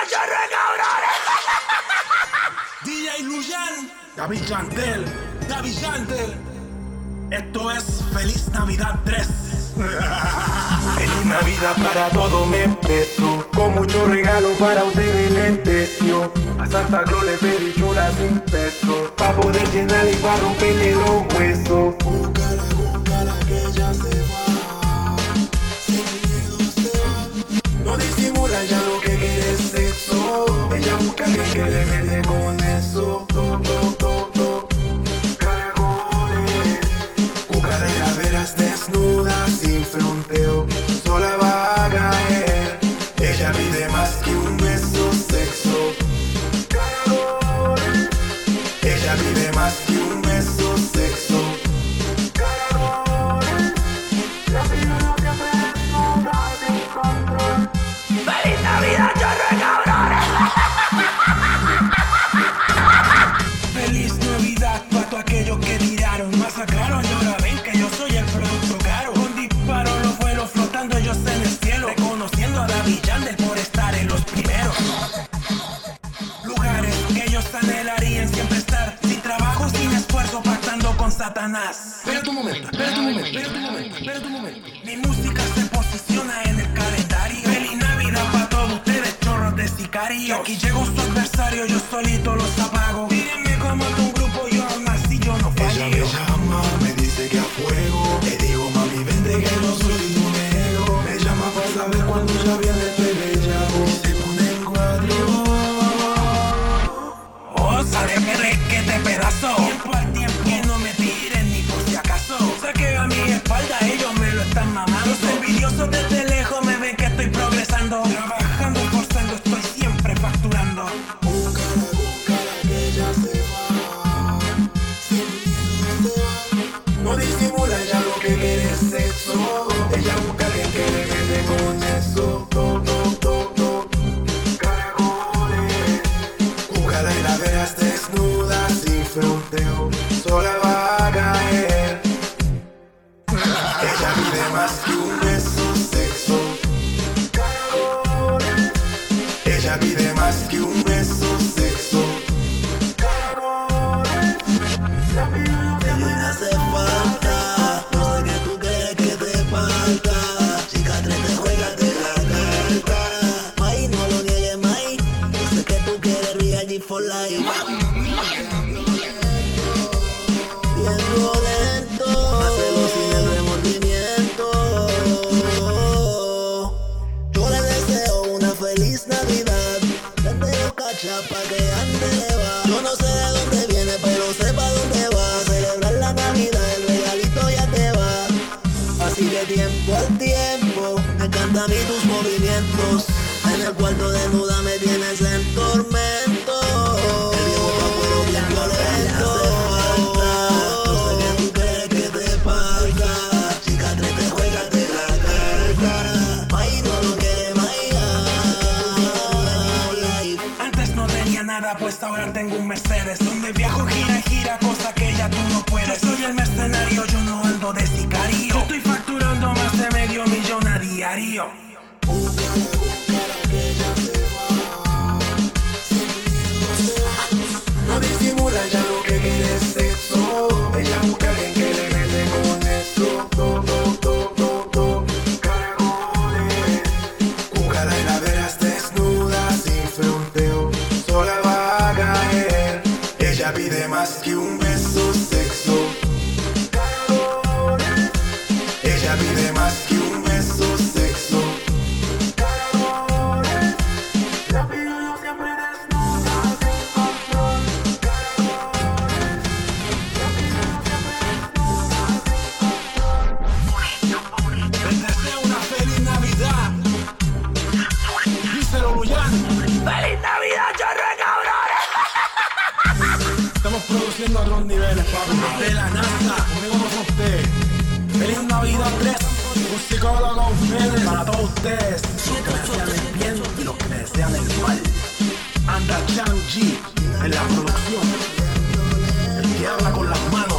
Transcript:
chorro, cabrones. DJ Luyan, David Chantel. Esto es Feliz Navidad 3. Feliz Navidad para todo me empezó, con mucho regalo para ustedes le enteció. A Santa Claus le pedí chula sin peso, pa' poder llenar y pa' romperle los huesos. Búscala que ya se va, sin miedo se va. No disimula ya lo que quiere es sexo. Ella busca a alguien que le mete con eso. Caracoles, cucaraveras desnudas sin fronteo. Sola va a caer. Ella pide más que un beso, sexo. Caracoles, ella pide más que un beso, sexo. Caracoles, la vida no siempre desnuda sin control. Feliz Navidad, chorro, cabrones. Feliz Navidad para todos aquellos que tiraron, masacraron y ahora ven que yo soy el producto caro. Con disparos los vuelos flotando ellos en el cielo, reconociendo a David Chantel por estar en los primeros lugares que ellos anhelarían siempre estar, sin trabajo, sin esfuerzo, pactando con Satanás. Espera un momento. Mi música se posiciona en el calendario. Feliz Navidad para todos ustedes, chorros de sicario. Aquí llegó su adversario, yo solito los apago. Díganme cómo es un grupo, yo aún así yo no fallo. Ella me llama, me dice que a fuego. Le digo mami vente que no soy tu negro. Me llama para saber cuando ya viene el bellaco. Y se pone en cuadro. Oh, sabe que te pedazo. Tiempo al tiempo, que no me tiren ni por si acaso. Saque a mi espalda, ellos me lo están mamando. Los envidiosos desde lejos me ven que estoy progresando. Trabajando, forzando, estoy siempre facturando. Búscala que ella se va, sin miedo se va. No disimula ya lo que quiere es sexo. Ella busca a alguien que le mete con eso. Caracoles, cucaraveras desnudas sin fronteo. Sola va a caer. Ella pide más que un beso, sexo. Caracoles, ella pide más que un beso, sexo. Caracoles, la vida no te hace falta. No sé qué tú quieres que te falta. Chica, te juegas de la carta. May, no lo niegues, May. Yo sé que tú quieres Real G for life. Bien violento, hacemos sin el remordimiento. Yo le deseo una feliz Navidad. Vente los cachas pa' que ande va. Yo no sé de dónde viene, pero sé pa' dónde va. A celebrar la Navidad, el regalito ya te va. Así que tiempo al tiempo, me encantan a mí tus movimientos. En el cuarto desnuda me tienes en tormento. El viejo papuero bien violento. No sé qué tú quieres que te falta. Chica, te juegas de la carta. May, no lo quiere, May. Antes no tenía nada, pues ahora tengo un Mercedes. Donde viajo gira y gira, cosa que ya tú no puedes. Yo soy el mercenario, yo no ando de sicario. Yo estoy facturando más de $500,000 a diario. Búscala que ella se va, sin miedo se va. No disimula ya lo que quiere es sexo. Ella busca a alguien que le mete con eso. Caracoles, cucaraveras desnudas sin fronteo. Sola va a caer. Ella pide más que un beso, sexo. Caracoles, ella pide más que un beso, sexo. Caracoles, la vida no siempre desnuda sin control. Caracoles, la vida no siempre desnuda sin control. Les deseo una feliz Navidad. Díselo, Luyan. Feliz Navidad, chorro, cabrones. Estamos produciendo a otros niveles, papi. De la NASA, conmigo no son ustedes. Feliz Navidad 3. Un psicólogo, ustedes, para todos ustedes. Los que me desean el bien y los que me desean el mal. Anda Chang G en la producción. El que habla con las manos.